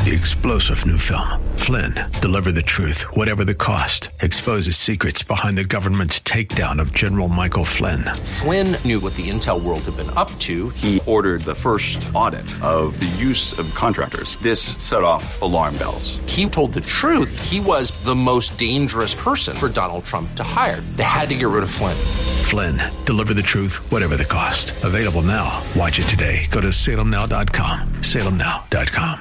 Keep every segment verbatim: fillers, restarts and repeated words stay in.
The explosive new film, Flynn, deliver the truth, whatever the cost, exposes secrets behind the government's takedown of General Michael Flynn. Flynn knew what the intel world had been up to. He ordered the first audit of the use of contractors. This set off alarm bells. He told the truth. He was the most dangerous person for Donald Trump to hire. They had to get rid of Flynn. Flynn, deliver the truth, whatever the cost. Available now. Watch it today. Go to salem now dot com. salem now dot com.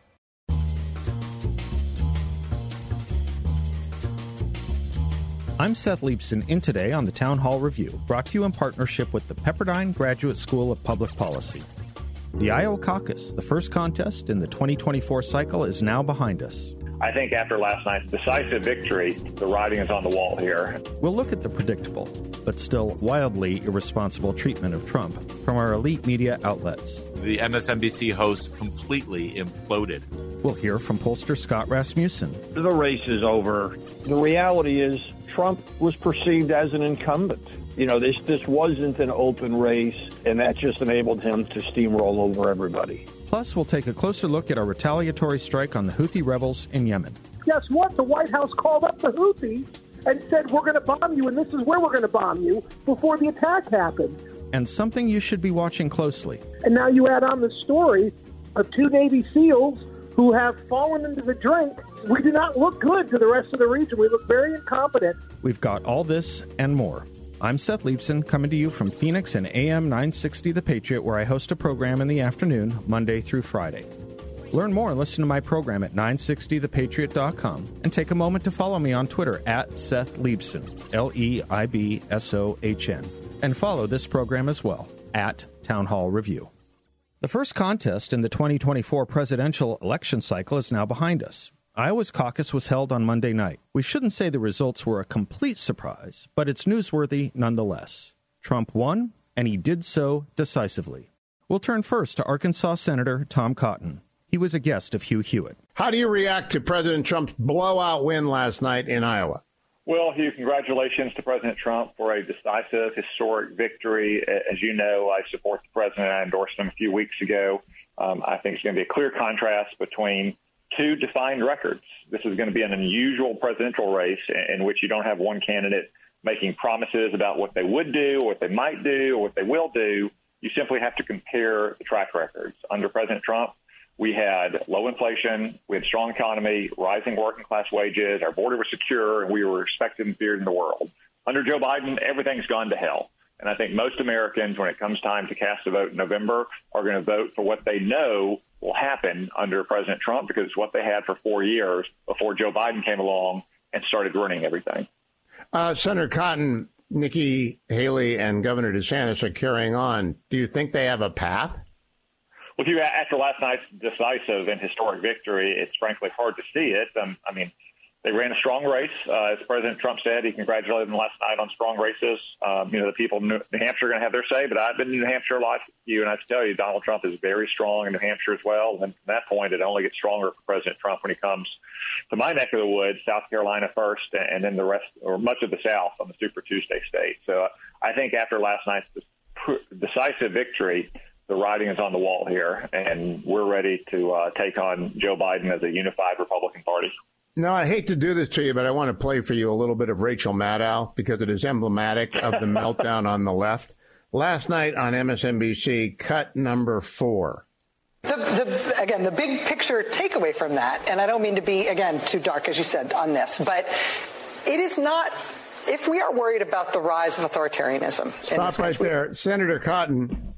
I'm Seth Leibson in Today on the Town Hall Review, brought to you in partnership with the Pepperdine Graduate School of Public Policy. The Iowa caucus, the first contest in the twenty twenty-four cycle, is now behind us. I think after last night's decisive victory, the writing is on the wall here. We'll look at the predictable, but still wildly irresponsible treatment of Trump from our elite media outlets. The M S N B C host completely imploded. We'll hear from pollster Scott Rasmussen. The race is over. The reality is Trump was perceived as an incumbent. You know, this this wasn't an open race, and that just enabled him to steamroll over everybody. Plus, we'll take a closer look at a retaliatory strike on the Houthi rebels in Yemen. Guess what? The White House called up the Houthis and said, we're going to bomb you, and this is where we're going to bomb you, before the attack happened. And something you should be watching closely. And now you add on the story of two Navy SEALs who have fallen into the drink. We do not look good to the rest of the region. We look very incompetent. We've got all this and more. I'm Seth Leibson, coming to you from Phoenix and A M nine sixty The Patriot, where I host a program in the afternoon, Monday through Friday. Learn more and listen to my program at nine sixty the patriot dot com, and take a moment to follow me on Twitter at Seth Leibson, L E I B S O H N, and follow this program as well, at Town Hall Review. The first contest in the twenty twenty-four presidential election cycle is now behind us. Iowa's caucus was held on Monday night. We shouldn't say the results were a complete surprise, but it's newsworthy nonetheless. Trump won, and he did so decisively. We'll turn first to Arkansas Senator Tom Cotton. He was a guest of Hugh Hewitt. How do you react to President Trump's blowout win last night in Iowa? Well, Hugh, congratulations to President Trump for a decisive, historic victory. As you know, I support the president. I endorsed him a few weeks ago. Um, I think it's going to be a clear contrast between two defined records. This is going to be an unusual presidential race in which you don't have one candidate making promises about what they would do, or what they might do, or what they will do. You simply have to compare the track records. Under President Trump, we had low inflation, we had strong economy, rising working class wages, our border was secure, and we were respected and feared in the world. Under Joe Biden, everything's gone to hell. And I think most Americans, when it comes time to cast a vote in November, are going to vote for what they know will happen under President Trump, because it's what they had for four years before Joe Biden came along and started running everything. Uh, Senator Cotton, Nikki Haley and Governor DeSantis are carrying on. Do you think they have a path? Well, you, after last night's decisive and historic victory, it's frankly hard to see it. Um, I mean, they ran a strong race. Uh, as President Trump said, he congratulated them last night on strong races. Um, you know, the people in New Hampshire are going to have their say, but I've been in New Hampshire a lot, you, and I have to tell you, Donald Trump is very strong in New Hampshire as well. And from that point, it only gets stronger for President Trump when he comes to my neck of the woods, South Carolina first, and then the rest, or much of the South, on the Super Tuesday state. So uh, I think after last night's decisive victory, the writing is on the wall here, and we're ready to uh, take on Joe Biden as a unified Republican Party. No, I hate to do this to you, but I want to play for you a little bit of Rachel Maddow because it is emblematic of the meltdown on the left. Last night on M S N B C, cut number four. The, the, again, the big picture takeaway from that, and I don't mean to be, again, too dark, as you said, on this, but it is not, if we are worried about the rise of authoritarianism. Stop right there. Senator Cotton,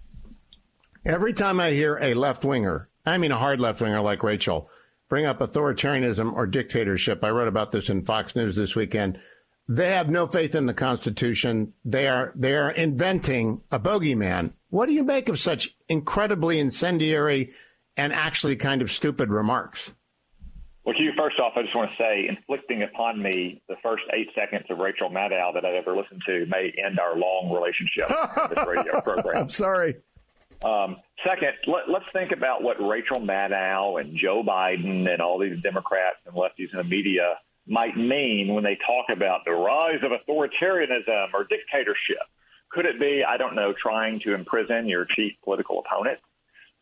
every time I hear a left-winger, I mean a hard left-winger like Rachel, bring up authoritarianism or dictatorship, I wrote about this in Fox News this weekend, they have no faith in the Constitution. They are they are inventing a bogeyman. What do you make of such incredibly incendiary and actually kind of stupid remarks? Well, Hugh, first off, I just want to say, inflicting upon me the first eight seconds of Rachel Maddow that I've ever listened to may end our long relationship in this radio program. I'm sorry. Um, second, let, let's think about what Rachel Maddow and Joe Biden and all these Democrats and lefties in the media might mean when they talk about the rise of authoritarianism or dictatorship. Could it be, I don't know, trying to imprison your chief political opponent?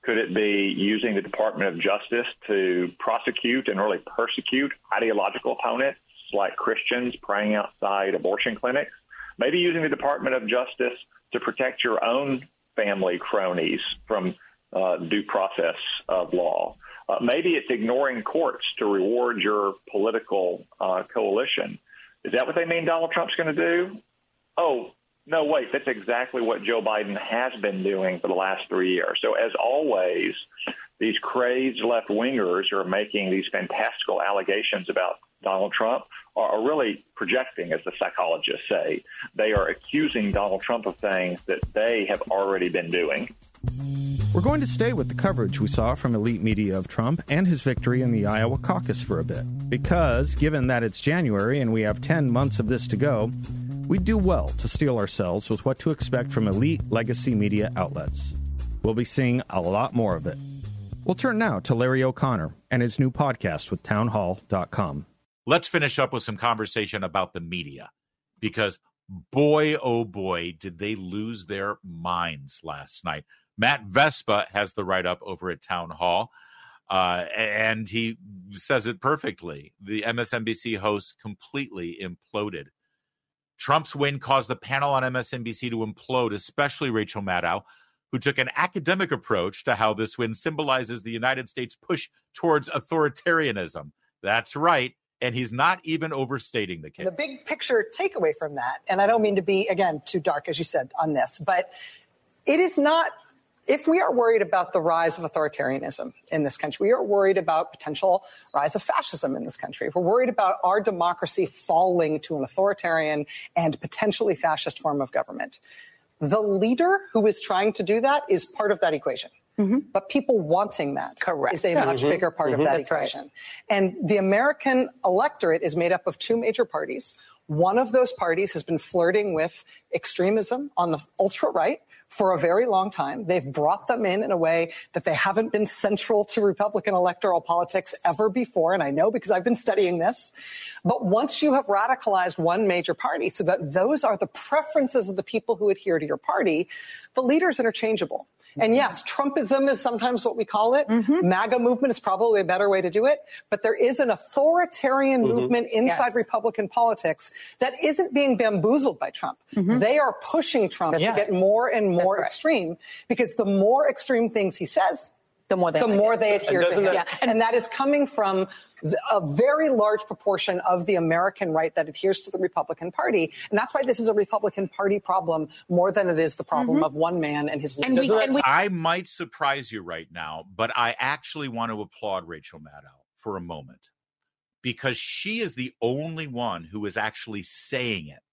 Could it be using the Department of Justice to prosecute and really persecute ideological opponents like Christians praying outside abortion clinics? Maybe using the Department of Justice to protect your own family cronies from uh, due process of law. Uh, maybe it's ignoring courts to reward your political uh, coalition. Is that what they mean Donald Trump's going to do? Oh, no, wait, that's exactly what Joe Biden has been doing for the last three years. So as always, these crazed left-wingers who are making these fantastical allegations about Donald Trump are really projecting, as the psychologists say. They are accusing Donald Trump of things that they have already been doing. We're going to stay with the coverage we saw from elite media of Trump and his victory in the Iowa caucus for a bit. Because, given that it's January and we have ten months of this to go, we do well to steel ourselves with what to expect from elite legacy media outlets. We'll be seeing a lot more of it. We'll turn now to Larry O'Connor and his new podcast with town hall dot com. Let's finish up with some conversation about the media, because boy, oh boy, did they lose their minds last night. Matt Vespa has the write-up over at Town Hall, uh, and he says it perfectly. The M S N B C host completely imploded. Trump's win caused the panel on M S N B C to implode, especially Rachel Maddow, who took an academic approach to how this win symbolizes the United States' push towards authoritarianism. That's right. And he's not even overstating the case. The big picture takeaway from that, and I don't mean to be, again, too dark, as you said, on this, but it is not, if we are worried about the rise of authoritarianism in this country, we are worried about potential rise of fascism in this country. If we're worried about our democracy falling to an authoritarian and potentially fascist form of government, the leader who is trying to do that is part of that equation. Mm-hmm. But people wanting that Correct. is a yeah. much mm-hmm. bigger part mm-hmm. of that That's equation. Right. And the American electorate is made up of two major parties. One of those parties has been flirting with extremism on the ultra-right for a very long time. They've brought them in in a way that they haven't been central to Republican electoral politics ever before. And I know because I've been studying this. But once you have radicalized one major party so that those are the preferences of the people who adhere to your party, the leader is interchangeable. And yes, Trumpism is sometimes what we call it. Mm-hmm. MAGA movement is probably a better way to do it. But there is an authoritarian mm-hmm. movement inside yes. Republican politics that isn't being bamboozled by Trump. Mm-hmm. They are pushing Trump yeah. to get more and more right. extreme, because the more extreme things he says, the more they, the like more they adhere to him. That, yeah. And that is coming from a very large proportion of the American right that adheres to the Republican Party. And that's why this is a Republican Party problem more than it is the problem mm-hmm. of one man and his and we, and we- I might surprise you right now, but I actually want to applaud Rachel Maddow for a moment, because she is the only one who is actually saying it.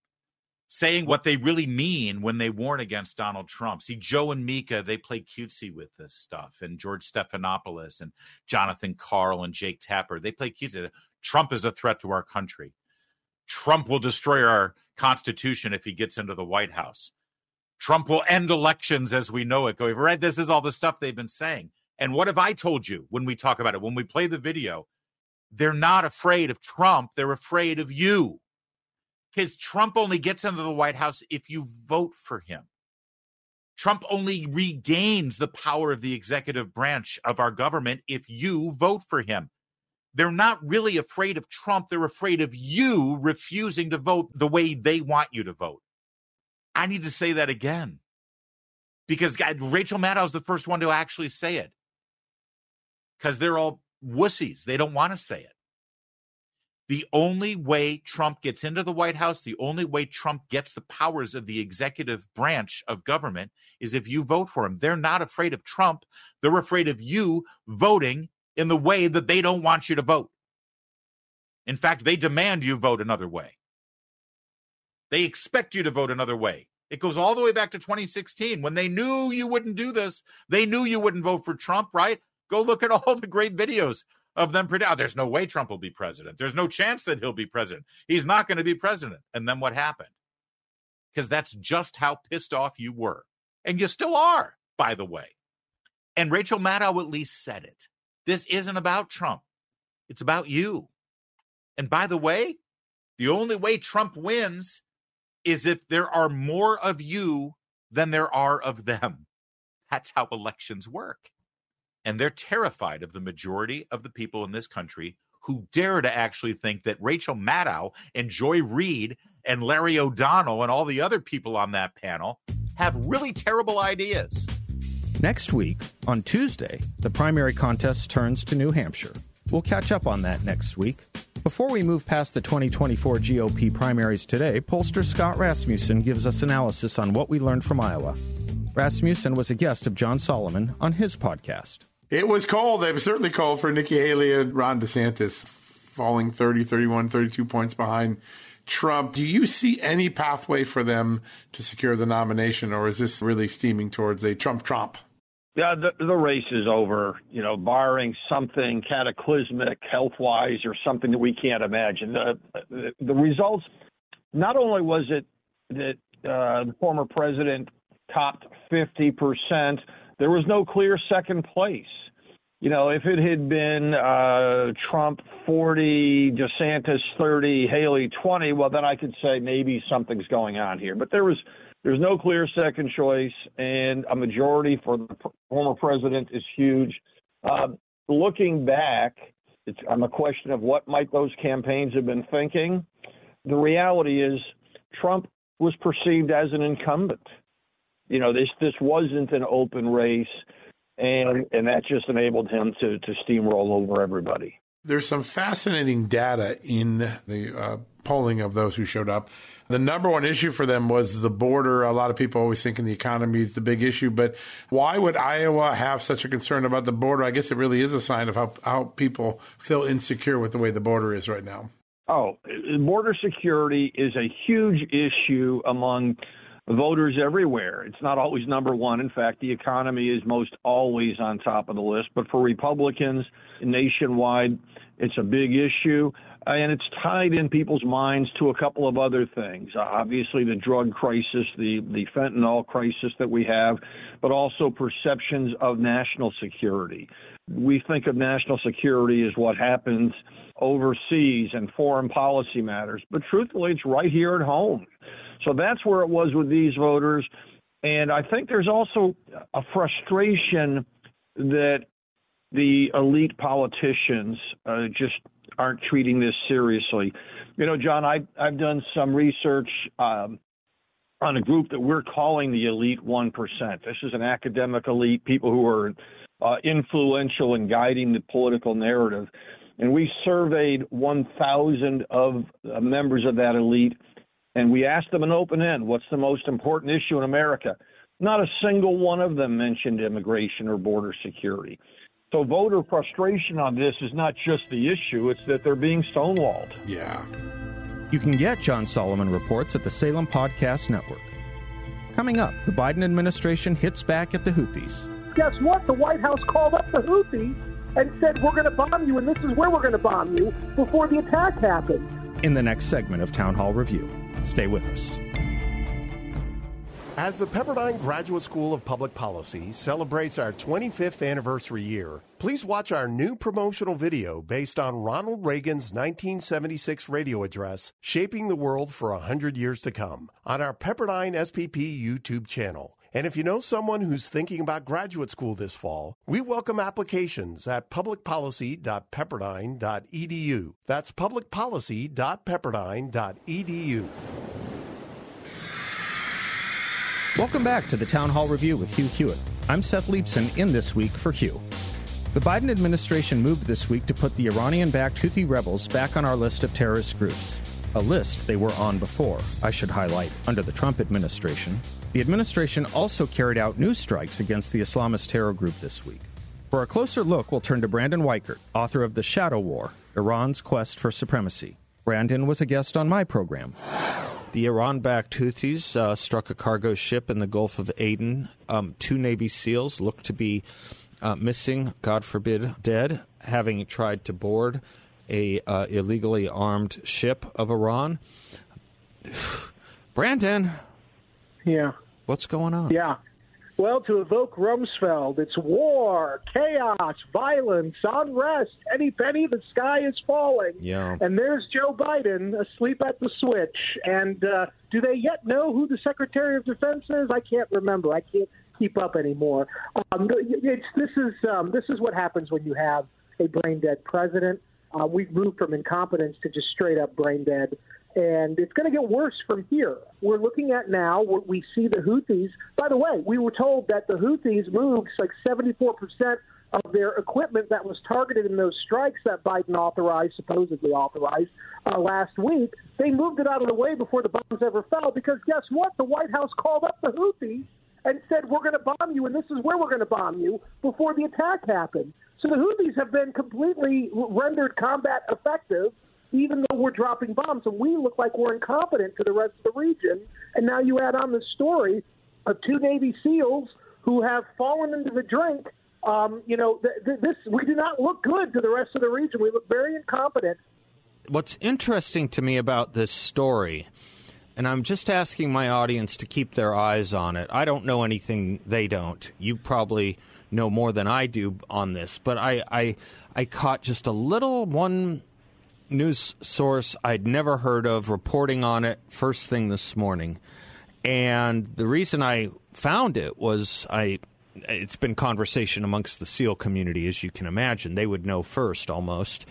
Saying what they really mean when they warn against Donald Trump. See, Joe and Mika, they play cutesy with this stuff. And George Stephanopoulos and Jonathan Karl and Jake Tapper, they play cutesy. Trump is a threat to our country. Trump will destroy our Constitution if he gets into the White House. Trump will end elections as we know it. Go, right? This is all the stuff they've been saying. And what have I told you when we talk about it? When we play the video, they're not afraid of Trump. They're afraid of you. Because Trump only gets into the White House if you vote for him. Trump only regains the power of the executive branch of our government if you vote for him. They're not really afraid of Trump. They're afraid of you refusing to vote the way they want you to vote. I need to say that again. Because God, Rachel Maddow is the first one to actually say it. Because they're all wussies. They don't want to say it. The only way Trump gets into the White House, the only way Trump gets the powers of the executive branch of government is if you vote for him. They're not afraid of Trump. They're afraid of you voting in the way that they don't want you to vote. In fact, they demand you vote another way. They expect you to vote another way. It goes all the way back to twenty sixteen. When they knew you wouldn't do this, they knew you wouldn't vote for Trump, right? Go look at all the great videos of them predicting, oh, there's no way Trump will be president. There's no chance that he'll be president. He's not going to be president. And then what happened? Because that's just how pissed off you were. And you still are, by the way. And Rachel Maddow at least said it. This isn't about Trump. It's about you. And by the way, the only way Trump wins is if there are more of you than there are of them. That's how elections work. And they're terrified of the majority of the people in this country who dare to actually think that Rachel Maddow and Joy Reid and Larry O'Donnell and all the other people on that panel have really terrible ideas. Next week, on Tuesday, the primary contest turns to New Hampshire. We'll catch up on that next week. Before we move past the twenty twenty-four G O P primaries today, pollster Scott Rasmussen gives us analysis on what we learned from Iowa. Rasmussen was a guest of John Solomon on his podcast. It was cold. It was certainly cold for Nikki Haley and Ron DeSantis, falling thirty, thirty-one, thirty-two points behind Trump. Do you see any pathway for them to secure the nomination, or is this really steaming towards a Trump-Trump? Yeah, the, the race is over, you know, barring something cataclysmic health-wise or something that we can't imagine. The, the, the results, not only was it that uh, the former president topped fifty percent, there was no clear second place. You know, if it had been uh, Trump forty, DeSantis thirty, Haley twenty, well, then I could say maybe something's going on here. But there was there's no clear second choice, and a majority for the former president is huge. Uh, looking back, it's on the question of what might those campaigns have been thinking. The reality is Trump was perceived as an incumbent. You know, this this wasn't an open race. And and that just enabled him to, to steamroll over everybody. There's some fascinating data in the uh, polling of those who showed up. The number one issue for them was the border. A lot of people always thinking the economy is the big issue. But why would Iowa have such a concern about the border? I guess it really is a sign of how, how people feel insecure with the way the border is right now. Oh, border security is a huge issue among voters everywhere. It's not always number one. In fact, the economy is most always on top of the list. But for Republicans nationwide, it's a big issue. And it's tied in people's minds to a couple of other things. Uh, obviously, the drug crisis, the, the fentanyl crisis that we have, but also perceptions of national security. We think of national security as what happens overseas and foreign policy matters. But truthfully, it's right here at home. So that's where it was with these voters. And I think there's also a frustration that the elite politicians uh, just aren't treating this seriously. You know, John, I, I've done some research um, on a group that we're calling the elite one percent. This is an academic elite, people who are uh, influential in guiding the political narrative. And we surveyed one thousand of uh, members of that elite. And we asked them an open end, what's the most important issue in America? Not a single one of them mentioned immigration or border security. So voter frustration on this is not just the issue, it's that they're being stonewalled. Yeah. You can get John Solomon Reports at the Salem Podcast Network. Coming up, the Biden administration hits back at the Houthis. Guess what? The White House called up the Houthis and said, we're going to bomb you, and this is where we're going to bomb you, before the attack happened. In the next segment of Town Hall Review. Stay with us. As the Pepperdine Graduate School of Public Policy celebrates our twenty-fifth anniversary year, please watch our new promotional video based on Ronald Reagan's nineteen seventy-six radio address, Shaping the World for one hundred Years to Come, on our Pepperdine S P P YouTube channel. And if you know someone who's thinking about graduate school this fall, we welcome applications at public policy dot pepperdine dot e d u. That's public policy dot pepperdine dot e d u. Welcome back to the Town Hall Review with Hugh Hewitt. I'm Seth Leibson in This Week for Hugh. The Biden administration moved this week to put the Iranian-backed Houthi rebels back on our list of terrorist groups. A list they were on before, I should highlight, under the Trump administration. The administration also carried out new strikes against the Islamist terror group this week. For a closer look, we'll turn to Brandon Weichert, author of The Shadow War, Iran's Quest for Supremacy. Brandon was a guest on my program. The Iran-backed Houthis uh, struck a cargo ship in the Gulf of Aden. Um, two Navy SEALs look to be uh, missing, God forbid, dead, having tried to board a uh, illegally armed ship of Iran. Brandon. Yeah. What's going on? Yeah. Well, to evoke Rumsfeld, it's war, chaos, violence, unrest. Any penny, the sky is falling. Yeah. And there's Joe Biden asleep at the switch. And uh, do they yet know who the Secretary of Defense is? I can't remember. I can't keep up anymore. Um, it's, this is um, this is what happens when you have a brain dead president. Uh, we've moved from incompetence to just straight up brain dead, and it's going to get worse from here. We're looking at now what we see the Houthis. By the way, we were told that the Houthis moved like seventy-four percent of their equipment that was targeted in those strikes that Biden authorized, supposedly authorized, uh, last week. They moved it out of the way before the bombs ever fell because guess what? The White House called up the Houthis and said, we're going to bomb you, and this is where we're going to bomb you before the attack happened. So the Houthis have been completely rendered combat effective, even though we're dropping bombs, and we look like we're incompetent to the rest of the region. And now you add on the story of two Navy SEALs who have fallen into the drink. Um, you know, th- th- this we do not look good to the rest of the region. We look very incompetent. What's interesting to me about this story, and I'm just asking my audience to keep their eyes on it. I don't know anything they don't. You probably know more than I do on this, but I, I, I caught just a little one news source I'd never heard of reporting on it first thing this morning. And the reason I found it was I... it's been conversation amongst the SEAL community, as you can imagine. They would know first, almost.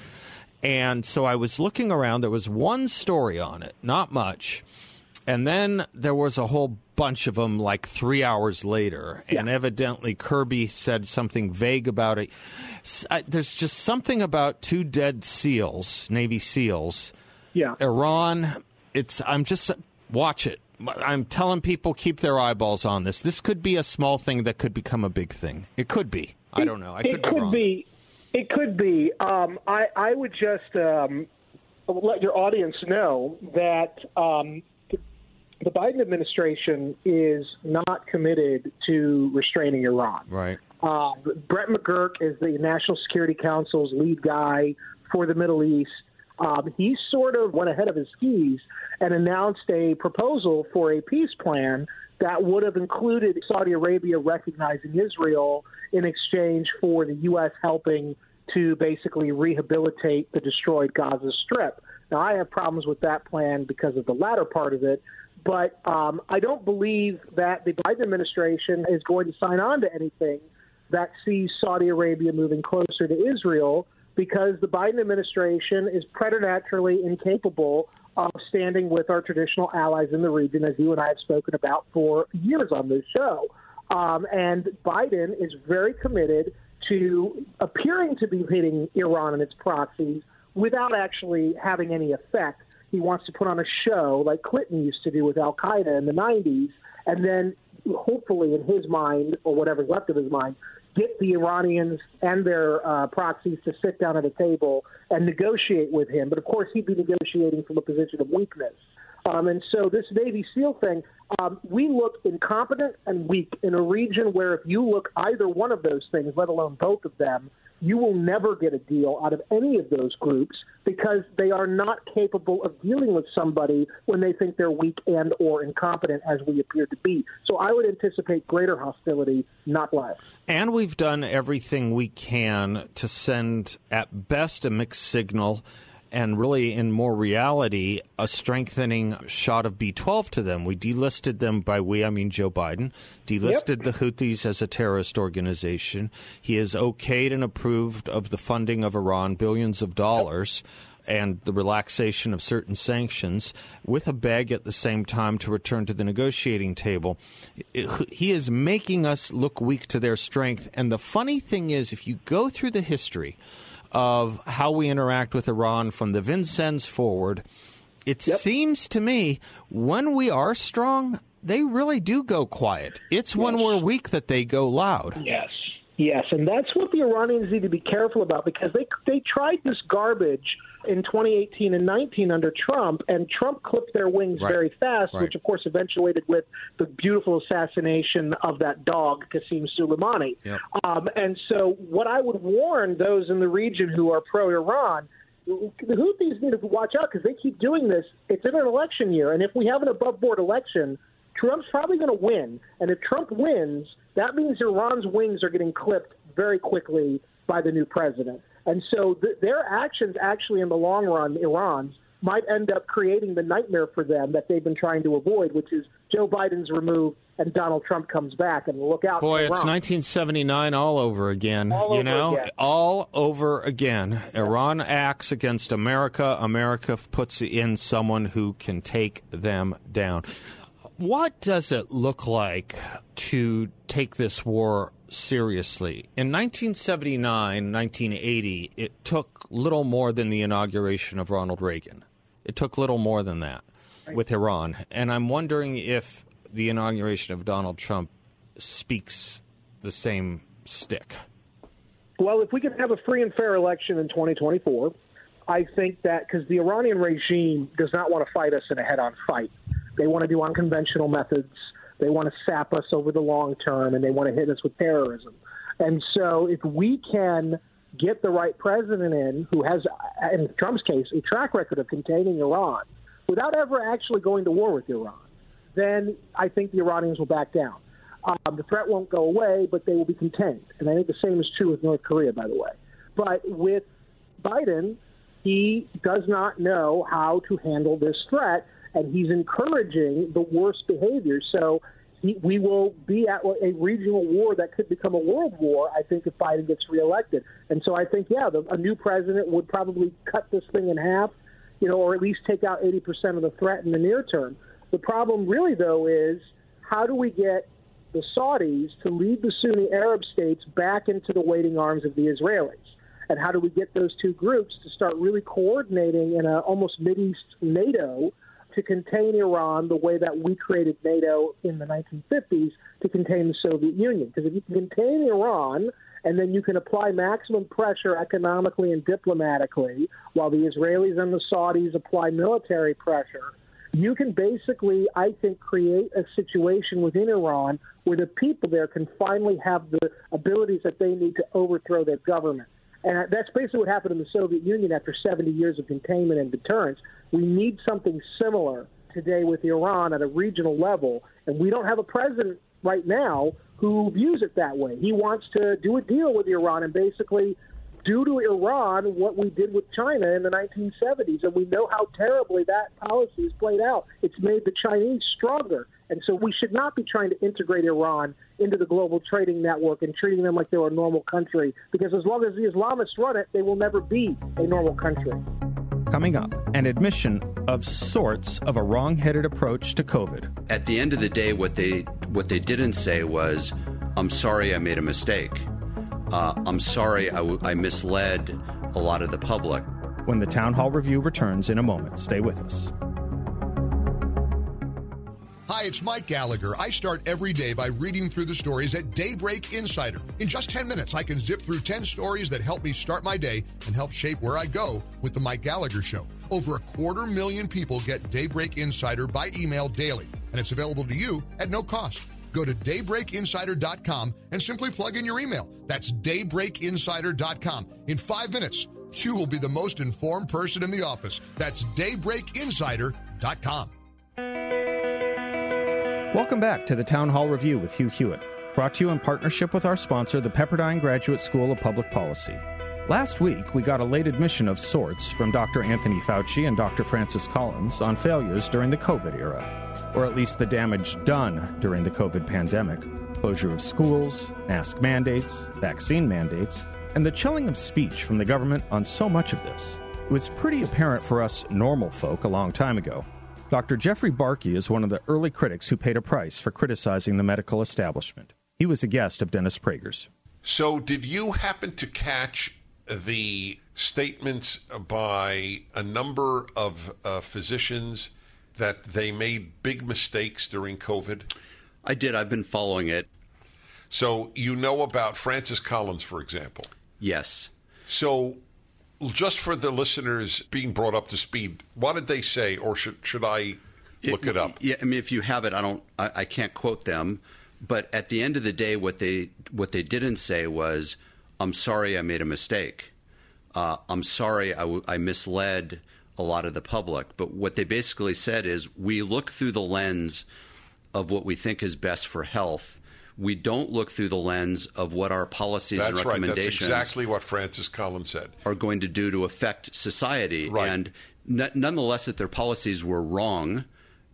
And so I was looking around. There was one story on it, not much. And then there was a whole bunch of them like three hours later. Yeah. And evidently Kirby said something vague about it. There's just something about two dead SEALs, Navy SEALs. Yeah. Iran, it's, I'm just, watch it. I'm telling people keep their eyeballs on this. This could be a small thing that could become a big thing. It could be. I don't know. I could it be could wrong. be. It could be. Um, I, I would just um, let your audience know that um, the, the Biden administration is not committed to restraining Iran. Right. Uh, Brett McGurk is the National Security Council's lead guy for the Middle East. Um, he sort of went ahead of his skis and announced a proposal for a peace plan that would have included Saudi Arabia recognizing Israel in exchange for the U S helping to basically rehabilitate the destroyed Gaza Strip. Now, I have problems with that plan because of the latter part of it, but um, I don't believe that the Biden administration is going to sign on to anything that sees Saudi Arabia moving closer to Israel, because the Biden administration is preternaturally incapable of standing with our traditional allies in the region, as you and I have spoken about for years on this show. Um, and Biden is very committed to appearing to be hitting Iran and its proxies without actually having any effect. He wants to put on a show like Clinton used to do with al-Qaeda in the nineties, and then hopefully in his mind, or whatever's left of his mind, get the Iranians and their uh, proxies to sit down at a table and negotiate with him. But, of course, he'd be negotiating from a position of weakness. Um, and so this Navy SEAL thing, um, we look incompetent and weak in a region where if you look either one of those things, let alone both of them, you will never get a deal out of any of those groups because they are not capable of dealing with somebody when they think they're weak and or incompetent, as we appear to be. So I would anticipate greater hostility, not less. And we've done everything we can to send, at best, a mixed signal, and really, in more reality, a strengthening shot of B twelve to them. We delisted them. By we, I mean Joe Biden. Delisted yep. the Houthis as a terrorist organization. He has okayed and approved of the funding of Iran, billions of dollars, yep. and the relaxation of certain sanctions, with a beg at the same time to return to the negotiating table. He is making us look weak to their strength. And the funny thing is, if you go through the history of how we interact with Iran from the Vincennes forward, it yep. seems to me when we are strong, they really do go quiet. It's yes. when we're weak that they go loud. Yes, yes, and that's what the Iranians need to be careful about, because they they tried this garbage in twenty eighteen and nineteen under Trump, and Trump clipped their wings right. very fast, right. which, of course, eventuated with the beautiful assassination of that dog, Qasem Soleimani. Yep. Um, and so what I would warn those in the region who are pro-Iran, the Houthis need to watch out because they keep doing this. It's in an election year, and if we have an above-board election, Trump's probably going to win. And if Trump wins, that means Iran's wings are getting clipped very quickly by the new president. And so th- their actions actually in the long run, Iran's, might end up creating the nightmare for them that they've been trying to avoid, which is Joe Biden's removed and Donald Trump comes back. And look out. Boy, it's nineteen seventy-nine all over again. All you over know, again. all over again. Iran acts against America. America puts in someone who can take them down. What does it look like to take this war seriously? In nineteen seventy-nine, nineteen eighty, it took little more than the inauguration of Ronald Reagan. It took little more than that with Iran. And I'm wondering if the inauguration of Donald Trump speaks the same stick. Well, if we can have a free and fair election in twenty twenty-four, I think that because the Iranian regime does not want to fight us in a head-on fight. They want to do unconventional methods. They want to sap us over the long term, and they want to hit us with terrorism. And so if we can get the right president in who has, in Trump's case, a track record of containing Iran without ever actually going to war with Iran, then I think the Iranians will back down. Um, the threat won't go away, but they will be contained. And I think the same is true with North Korea, by the way. But with Biden, he does not know how to handle this threat, and he's encouraging the worst behavior. So he, we will be at a regional war that could become a world war, I think, if Biden gets reelected. And so I think, yeah, the, a new president would probably cut this thing in half, you know, or at least take out eighty percent of the threat in the near term. The problem really, though, is how do we get the Saudis to lead the Sunni Arab states back into the waiting arms of the Israelis? And how do we get those two groups to start really coordinating in a almost Mideast NATO to contain Iran the way that we created NATO in the nineteen fifties to contain the Soviet Union? Because if you can contain Iran and then you can apply maximum pressure economically and diplomatically while the Israelis and the Saudis apply military pressure, you can basically, I think, create a situation within Iran where the people there can finally have the abilities that they need to overthrow their government. And that's basically what happened in the Soviet Union after seventy years of containment and deterrence. We need something similar today with Iran at a regional level, and we don't have a president right now who views it that way. He wants to do a deal with Iran and basically do to Iran what we did with China in the nineteen seventies, and we know how terribly that policy has played out. It's made the Chinese stronger, and so we should not be trying to integrate Iran into the global trading network and treating them like they're a normal country, because as long as the Islamists run it, they will never be a normal country. Coming up, an admission of sorts of a wrong-headed approach to COVID. At the end of the day, what they what they didn't say was, "I'm sorry, I made a mistake. Uh, I'm sorry, I, w- I misled a lot of the public." When the Town Hall Review returns in a moment, stay with us. Hi, it's Mike Gallagher. I start every day by reading through the stories at Daybreak Insider. In just ten minutes, I can zip through ten stories that help me start my day and help shape where I go with The Mike Gallagher Show. Over a quarter million people get Daybreak Insider by email daily, and it's available to you at no cost. Go to daybreak insider dot com and simply plug in your email. That's daybreak insider dot com. In five minutes, you will be the most informed person in the office. That's daybreak insider dot com. Welcome back to the Town Hall Review with Hugh Hewitt, brought to you in partnership with our sponsor, the Pepperdine Graduate School of Public Policy. Last week, we got a late admission of sorts from Doctor Anthony Fauci and Doctor Francis Collins on failures during the COVID era, or at least the damage done during the COVID pandemic, closure of schools, mask mandates, vaccine mandates, and the chilling of speech from the government on so much of this. It was pretty apparent for us normal folk a long time ago. Doctor Jeffrey Barkey is one of the early critics who paid a price for criticizing the medical establishment. He was a guest of Dennis Prager's. So did you happen to catch the statements by a number of uh, physicians that they made big mistakes during COVID? I did. I've been following it. So you know about Francis Collins, for example? Yes. So just for the listeners being brought up to speed, what did they say, or should should I look it, it up? Yeah, I mean, if you have it, I don't, I, I can't quote them. But at the end of the day, what they what they didn't say was, "I'm sorry, I made a mistake. Uh, I'm sorry, I, w- I misled a lot of the public." But what they basically said is, we look through the lens of what we think is best for health. We don't look through the lens of what our policies That's and recommendations right. That's exactly what Francis Collins said. Are going to do to affect society. Right. And N- nonetheless, that their policies were wrong,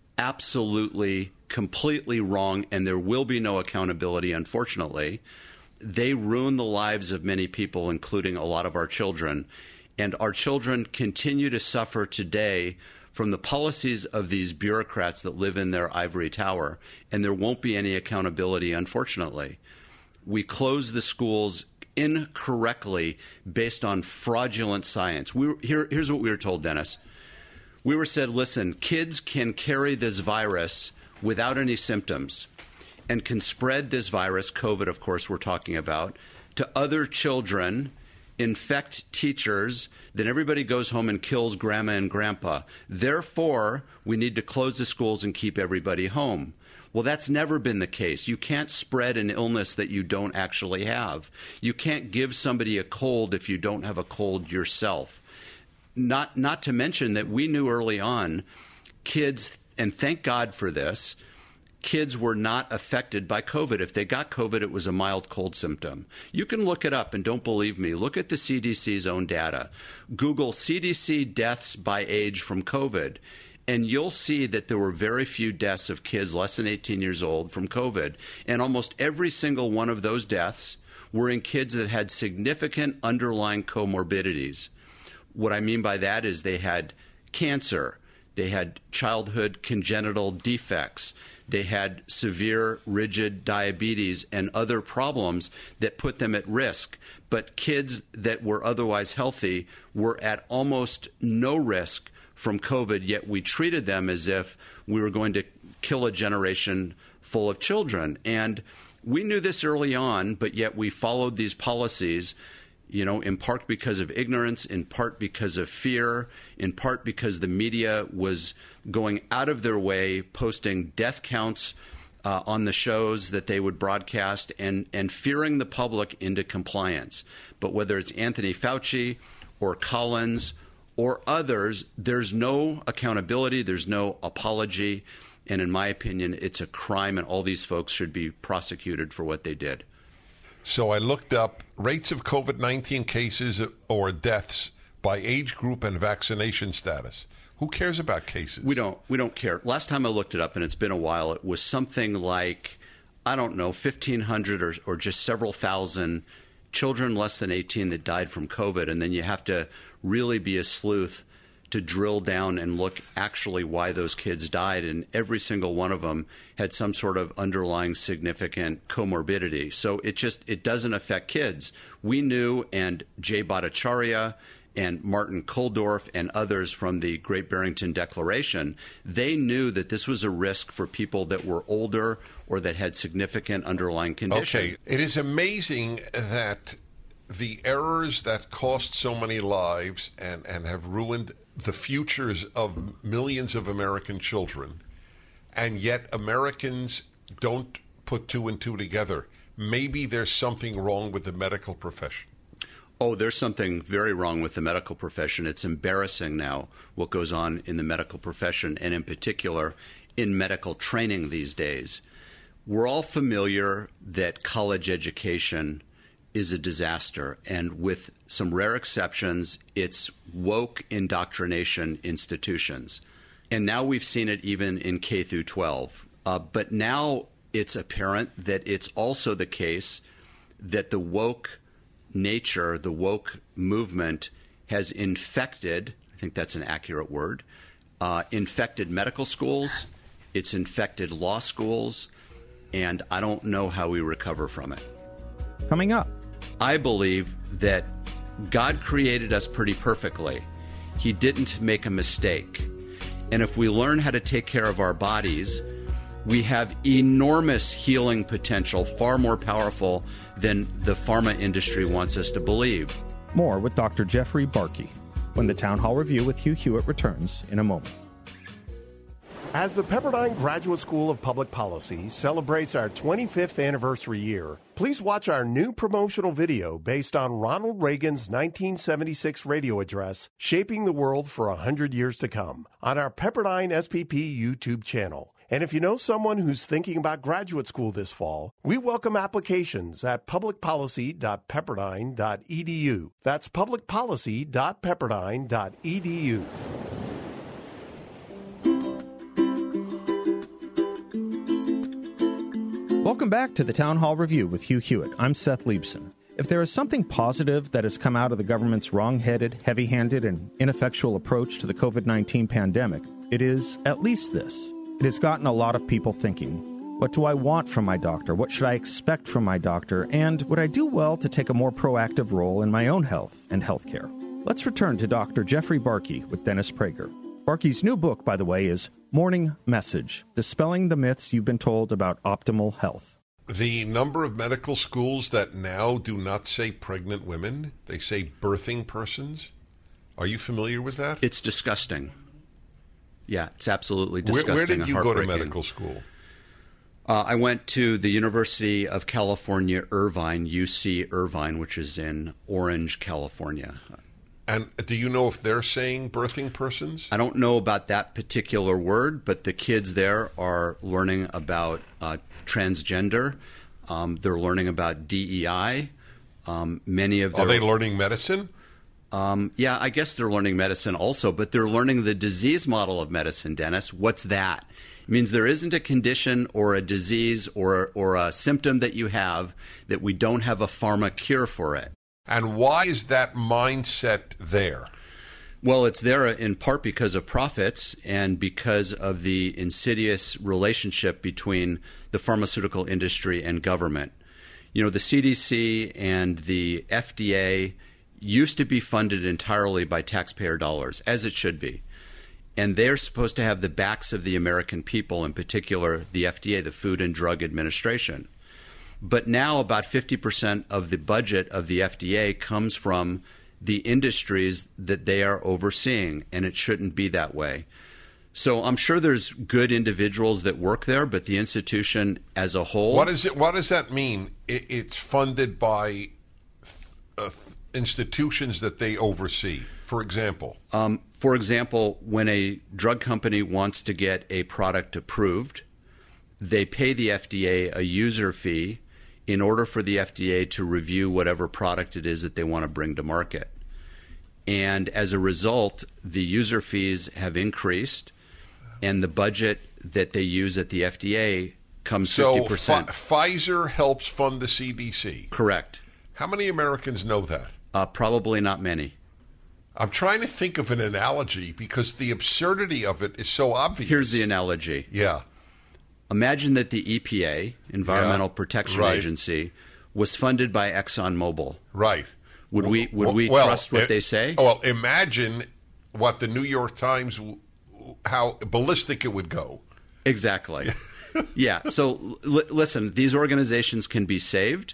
absolutely, completely wrong, and there will be no accountability, unfortunately. They ruin the lives of many people, including a lot of our children. And our children continue to suffer today from the policies of these bureaucrats that live in their ivory tower, and there won't be any accountability, unfortunately. We close the schools incorrectly based on fraudulent science. We were, here, here's what we were told, Dennis. We were said, listen, kids can carry this virus without any symptoms and can spread this virus, COVID, of course, we're talking about, to other children, infect teachers, then everybody goes home and kills grandma and grandpa. Therefore, we need to close the schools and keep everybody home. Well, that's never been the case. You can't spread an illness that you don't actually have. You can't give somebody a cold if you don't have a cold yourself. Not, not to mention that we knew early on kids, and thank God for this, kids were not affected by COVID. If they got COVID, it was a mild cold symptom. You can look it up, and don't believe me. Look at the C D C's own data. Google C D C deaths by age from COVID, and you'll see that there were very few deaths of kids less than eighteen years old from COVID. And almost every single one of those deaths were in kids that had significant underlying comorbidities. What I mean by that is they had cancer, they had childhood congenital defects, they had severe rigid diabetes and other problems that put them at risk. But kids that were otherwise healthy were at almost no risk from COVID, yet we treated them as if we were going to kill a generation full of children. And we knew this early on, but yet we followed these policies, you know, in part because of ignorance, in part because of fear, in part because the media was going out of their way, posting death counts uh, on the shows that they would broadcast and, and fearing the public into compliance. But whether it's Anthony Fauci or Collins or others, there's no accountability, there's no apology, and in my opinion, it's a crime, and all these folks should be prosecuted for what they did. So I looked up rates of COVID nineteen cases or deaths by age group and vaccination status. Who cares about cases? We don't. We don't care. Last time I looked it up, and it's been a while, it was something like, I don't know, fifteen hundred or, or just several thousand children less than eighteen that died from COVID. And then you have to really be a sleuth to drill down and look actually why those kids died. And every single one of them had some sort of underlying significant comorbidity. So it just, it doesn't affect kids. We knew, and Jay Bhattacharya and Martin Kulldorff and others from the Great Barrington Declaration, they knew that this was a risk for people that were older or that had significant underlying condition. Okay, it is amazing that the errors that cost so many lives and, and have ruined the futures of millions of American children, and yet Americans don't put two and two together. Maybe there's something wrong with the medical profession. Oh, there's something very wrong with the medical profession. It's embarrassing now what goes on in the medical profession, and in particular in medical training these days. We're all familiar that college education is a disaster, and with some rare exceptions, it's woke indoctrination institutions. And now we've seen it even in K through twelve. Uh, but now it's apparent that it's also the case that the woke nature, the woke movement has infected, I think that's an accurate word, uh, infected medical schools, it's infected law schools, and I don't know how we recover from it. Coming up, I believe that God created us pretty perfectly. He didn't make a mistake. And if we learn how to take care of our bodies, we have enormous healing potential, far more powerful than the pharma industry wants us to believe. More with Doctor Jeffrey Barkey when the Town Hall Review with Hugh Hewitt returns in a moment. As the Pepperdine Graduate School of Public Policy celebrates our twenty-fifth anniversary year, please watch our new promotional video based on Ronald Reagan's nineteen seventy-six radio address, Shaping the World for one hundred Years to Come, on our Pepperdine S P P YouTube channel. And if you know someone who's thinking about graduate school this fall, we welcome applications at public policy dot pepperdine dot e d u. That's public policy dot pepperdine dot e d u. Welcome back to the Town Hall Review with Hugh Hewitt. I'm Seth Leibson. If there is something positive that has come out of the government's wrong-headed, heavy-handed, and ineffectual approach to the covid nineteen pandemic, it is at least this. It has gotten a lot of people thinking, what do I want from my doctor? What should I expect from my doctor? And would I do well to take a more proactive role in my own health and healthcare? Let's return to Doctor Jeffrey Barkey with Dennis Prager. Barkey's new book, by the way, is Morning Message, Dispelling the Myths You've Been Told About Optimal Health. The number of medical schools that now do not say pregnant women, they say birthing persons. Are you familiar with that? It's disgusting. Yeah, it's absolutely disgusting. Where, where did and you go to medical school? Uh, I went to the University of California, Irvine, U C Irvine, which is in Orange, California. And do you know if they're saying birthing persons? I don't know about that particular word, but the kids there are learning about uh, transgender. Um, they're learning about D E I. Um, many of their, Are they learning medicine? Um, yeah, I guess they're learning medicine also, but they're learning the disease model of medicine, Dennis. What's that? It means there isn't a condition or a disease or or a symptom that you have that we don't have a pharma cure for it. And why is that mindset there? Well, it's there in part because of profits and because of the insidious relationship between the pharmaceutical industry and government. You know, the C D C and the F D A used to be funded entirely by taxpayer dollars, as it should be. And they're supposed to have the backs of the American people, in particular the F D A, the Food and Drug Administration. But now about fifty percent of the budget of the F D A comes from the industries that they are overseeing, and it shouldn't be that way. So I'm sure there's good individuals that work there, but the institution as a whole... What is it? What does that mean? It, it's funded by uh, institutions that they oversee, for example? Um, for example, when a drug company wants to get a product approved, they pay the F D A a user fee in order for the F D A to review whatever product it is that they want to bring to market. And as a result, the user fees have increased, and the budget that they use at the F D A comes fifty percent. So F- Pfizer helps fund the C D C? Correct. How many Americans know that? Uh, probably not many. I'm trying to think of an analogy because the absurdity of it is so obvious. Here's the analogy. Yeah. Imagine that the E P A, Environmental yeah, Protection right. Agency, was funded by ExxonMobil. Right. Would we would well, we well, trust what it, they say? Well, imagine what the New York Times, how ballistic it would go. Exactly. Yeah. So l- listen, these organizations can be saved.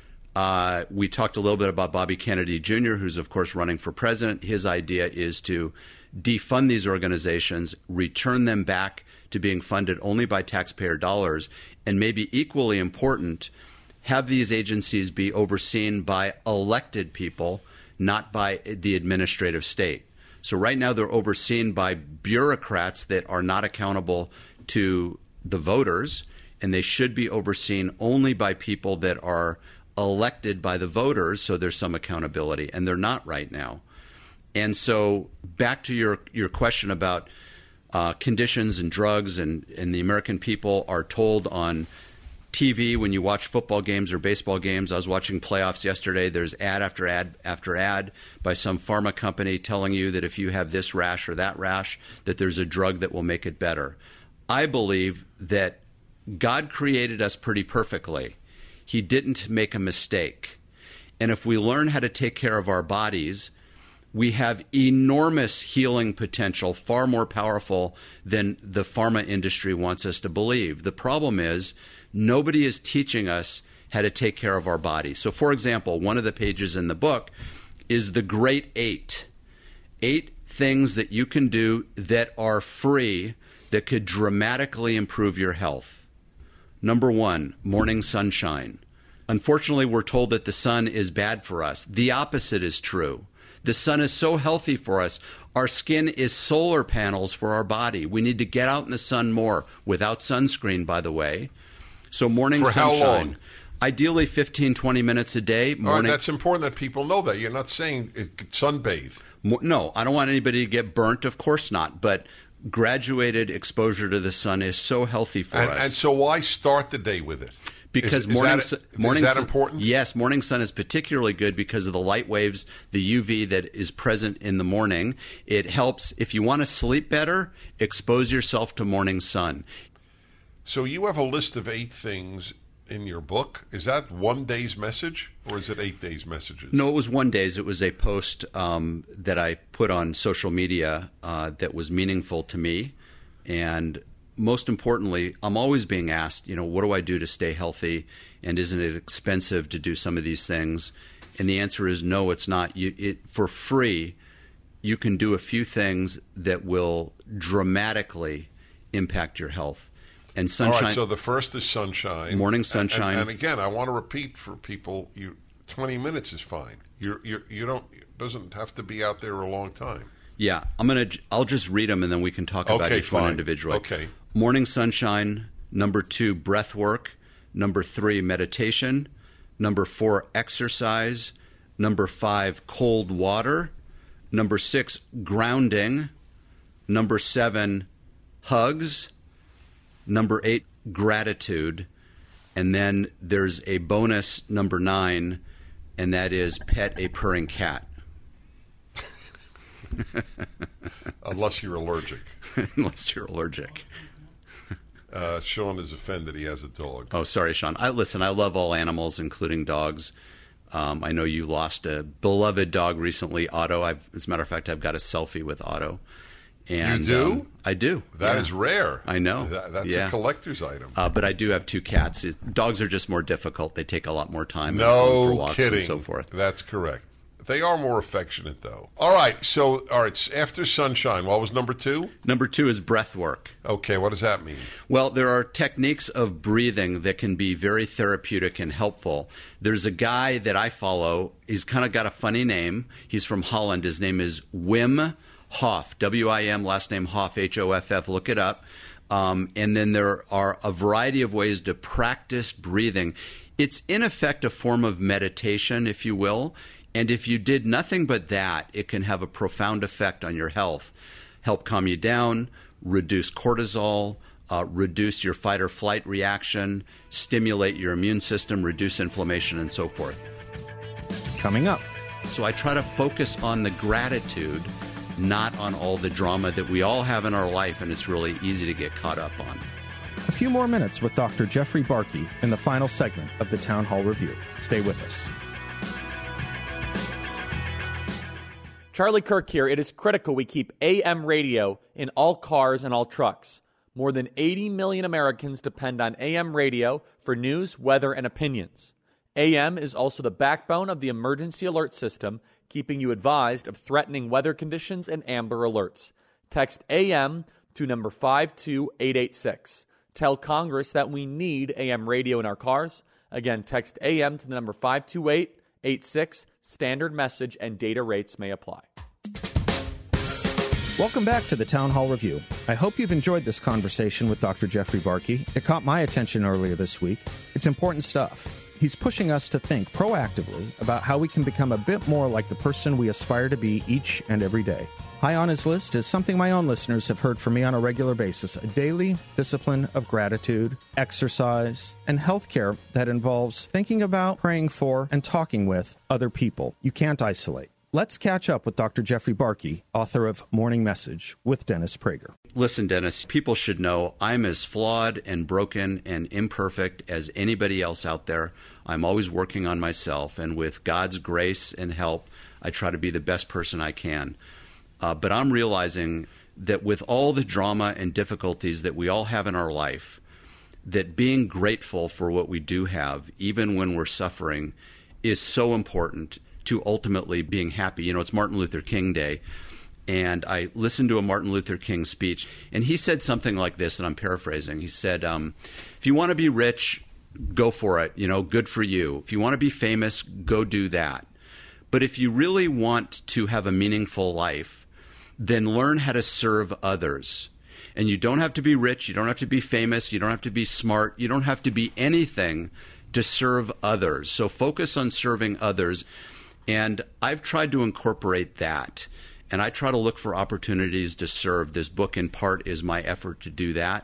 Uh, we talked a little bit about Bobby Kennedy Junior, who's, of course, running for president. His idea is to defund these organizations, return them back to being funded only by taxpayer dollars, and maybe equally important, have these agencies be overseen by elected people, not by the administrative state. So right now they're overseen by bureaucrats that are not accountable to the voters, and they should be overseen only by people that are elected by the voters, so there's some accountability, and they're not right now. And so back to your, your question about uh, conditions and drugs, and, and the American people are told on T V when you watch football games or baseball games. I was watching playoffs yesterday. There's ad after ad after ad by some pharma company telling you that if you have this rash or that rash, that there's a drug that will make it better. I believe that God created us pretty perfectly. He didn't make a mistake. And if we learn how to take care of our bodies, we have enormous healing potential, far more powerful than the pharma industry wants us to believe. The problem is nobody is teaching us how to take care of our body. So, for example, one of the pages in the book is the Great Eight. Eight things that you can do that are free that could dramatically improve your health. Number one, morning sunshine. Unfortunately, we're told that the sun is bad for us. The opposite is true. The sun is so healthy for us. Our skin is solar panels for our body. We need to get out in the sun more, without sunscreen, by the way. So morning for sunshine. How long? Ideally fifteen, twenty minutes a day. Morning. All right, that's important that people know that. You're not saying sunbathe. No, I don't want anybody to get burnt. Of course not. But graduated exposure to the sun is so healthy for and, us. And so why start the day with it? Because is, is morning, that, sun, morning is that sun, important? Yes, morning sun is particularly good because of the light waves, the U V that is present in the morning. It helps, if you want to sleep better, expose yourself to morning sun. So you have a list of eight things in your book. Is that one day's message, or is it eight days' messages? No, it was one day's. It was a post um, that I put on social media uh, that was meaningful to me. And most importantly, I'm always being asked, you know, what do I do to stay healthy? And isn't it expensive to do some of these things? And the answer is no, it's not. You, it, for free, you can do a few things that will dramatically impact your health. And sunshine. All right, so the first is sunshine. Morning sunshine. And, and, and again, I want to repeat for people: you twenty minutes is fine. You you you don't it doesn't have to be out there a long time. Yeah, I'm gonna. I'll just read them and then we can talk about okay, each fine. one individually. Okay. Morning sunshine. Number two, breath work. Number three, meditation. Number four, exercise. Number five, cold water. Number six, grounding. Number seven, hugs. Number eight, gratitude. And then there's a bonus number nine, and that is pet a purring cat. Unless you're allergic. Unless you're allergic. Uh, Sean is offended he has a dog. Oh, sorry, Sean. I listen, I love all animals, including dogs. Um, I know you lost a beloved dog recently, Otto. I've, as a matter of fact, I've got a selfie with Otto. And, you do? Um, I do. That yeah. is rare. I know. That, that's yeah. a collector's item. Uh, but I do have two cats. It, dogs are just more difficult. They take a lot more time. No for walks kidding. And so forth. That's correct. They are more affectionate, though. All right. So, all right. After sunshine, what was number two? Number two is breath work. Okay. What does that mean? Well, there are techniques of breathing that can be very therapeutic and helpful. There's a guy that I follow. He's kind of got a funny name. He's from Holland. His name is Wim Hof, W I M, last name Hof, H O F F. Look it up. Um, and then there are a variety of ways to practice breathing. It's, in effect, a form of meditation, if you will. And if you did nothing but that, it can have a profound effect on your health. Help calm you down, reduce cortisol, uh, reduce your fight or flight reaction, stimulate your immune system, reduce inflammation, and so forth. Coming up. So I try to focus on the gratitude, not on all the drama that we all have in our life, and it's really easy to get caught up on. A few more minutes with Doctor Jeffrey Barke in the final segment of the Town Hall Review. Stay with us. Charlie Kirk here. It is critical we keep A M radio in all cars and all trucks. More than eighty million Americans depend on A M radio for news, weather, and opinions. A M is also the backbone of the emergency alert system, keeping you advised of threatening weather conditions and Amber Alerts. Text A M to number five two eight eight six. Tell Congress that we need A M radio in our cars. Again, text A M to the number five two eight eight six. Standard message and data rates may apply. Welcome back to the Town Hall Review. I hope you've enjoyed this conversation with Doctor Jeffrey Barke. It caught my attention earlier this week. It's important stuff. He's pushing us to think proactively about how we can become a bit more like the person we aspire to be each and every day. High on his list is something my own listeners have heard from me on a regular basis, a daily discipline of gratitude, exercise, and healthcare that involves thinking about, praying for, and talking with other people. You can't isolate. Let's catch up with Doctor Jeffrey Barke, author of Morning Message with Dennis Prager. Listen, Dennis, people should know I'm as flawed and broken and imperfect as anybody else out there. I'm always working on myself, and with God's grace and help, I try to be the best person I can. Uh, but I'm realizing that with all the drama and difficulties that we all have in our life, that being grateful for what we do have, even when we're suffering, is so important to ultimately being happy. You know, it's Martin Luther King Day, and I listened to a Martin Luther King speech, and he said something like this, and I'm paraphrasing. He said, um, if you want to be rich, go for it. You know, good for you. If you want to be famous, go do that. But if you really want to have a meaningful life, then learn how to serve others. And you don't have to be rich, you don't have to be famous, you don't have to be smart, you don't have to be anything to serve others. So focus on serving others. And I've tried to incorporate that. And I try to look for opportunities to serve. This book, in part, is my effort to do that.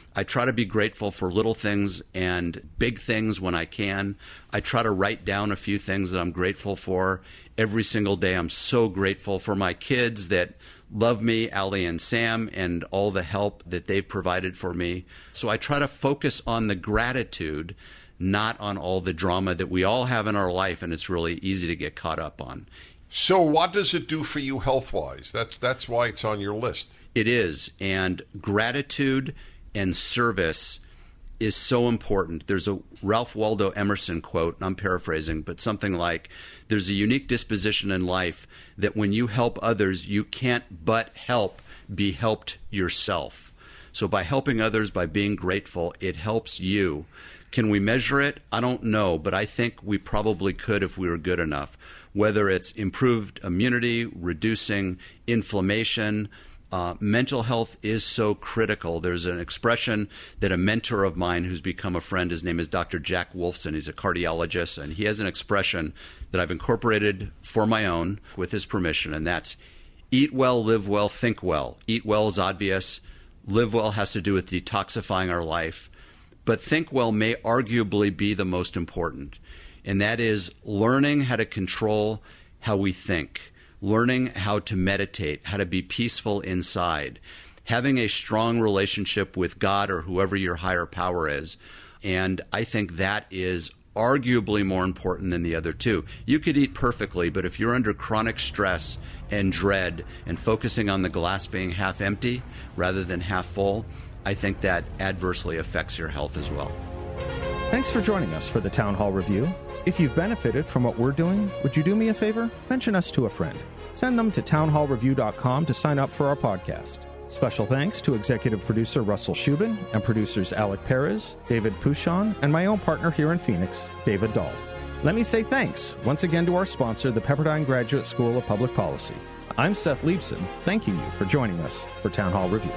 I try to be grateful for little things and big things when I can. I try to write down a few things that I'm grateful for every single day. I'm so grateful for my kids that love me, Allie and Sam, and all the help that they've provided for me. So I try to focus on the gratitude, not on all the drama that we all have in our life, and it's really easy to get caught up on. So what does it do for you health-wise? That's, that's why it's on your list. It is, and gratitude and service is so important. There's a Ralph Waldo Emerson quote, and I'm paraphrasing, but something like, there's a unique disposition in life that when you help others, you can't but help be helped yourself. So by helping others, by being grateful, it helps you. Can we measure it? I don't know, but I think we probably could if we were good enough. Whether it's improved immunity, reducing inflammation, Uh, mental health is so critical. There's an expression that a mentor of mine who's become a friend, his name is Doctor Jack Wolfson. He's a cardiologist, and he has an expression that I've incorporated for my own with his permission, and that's eat well, live well, think well. Eat well is obvious. Live well has to do with detoxifying our life. But think well may arguably be the most important, and that is learning how to control how we think. Learning how to meditate, how to be peaceful inside, having a strong relationship with God or whoever your higher power is. And I think that is arguably more important than the other two. You could eat perfectly, but if you're under chronic stress and dread and focusing on the glass being half empty rather than half full, I think that adversely affects your health as well. Thanks for joining us for the Town Hall Review. If you've benefited from what we're doing, would you do me a favor? Mention us to a friend. Send them to town hall review dot com to sign up for our podcast. Special thanks to executive producer Russell Shubin and producers Alec Perez, David Pouchon, and my own partner here in Phoenix, David Dahl. Let me say thanks once again to our sponsor, the Pepperdine Graduate School of Public Policy. I'm Seth Leibson, thanking you for joining us for Town Hall Review.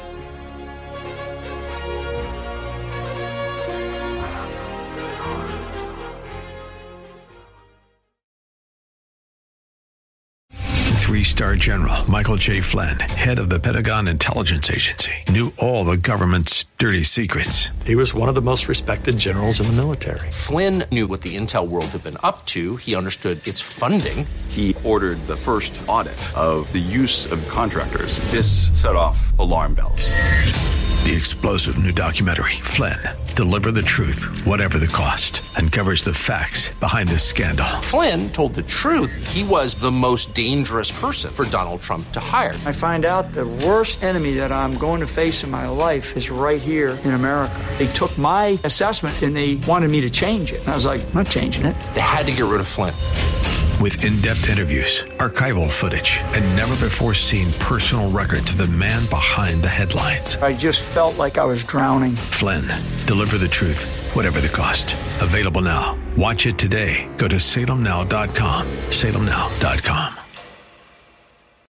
Three-star General Michael J. Flynn, head of the Pentagon Intelligence Agency, knew all the government's dirty secrets. He was one of the most respected generals in the military. Flynn knew what the intel world had been up to. He understood its funding. He ordered the first audit of the use of contractors. This set off alarm bells. The explosive new documentary, Flynn, Deliver the Truth, Whatever the Cost, uncovers the facts behind this scandal. Flynn told the truth. He was the most dangerous person for Donald Trump to hire. I find out the worst enemy that I'm going to face in my life is right here in America. They took my assessment and they wanted me to change it. And I was like, I'm not changing it. They had to get rid of Flynn. With in-depth interviews, archival footage, and never-before-seen personal records of the man behind the headlines. I just felt like I was drowning. Flynn, Deliver the Truth, Whatever the Cost. Available now. Watch it today. Go to salem now dot com. salem now dot com.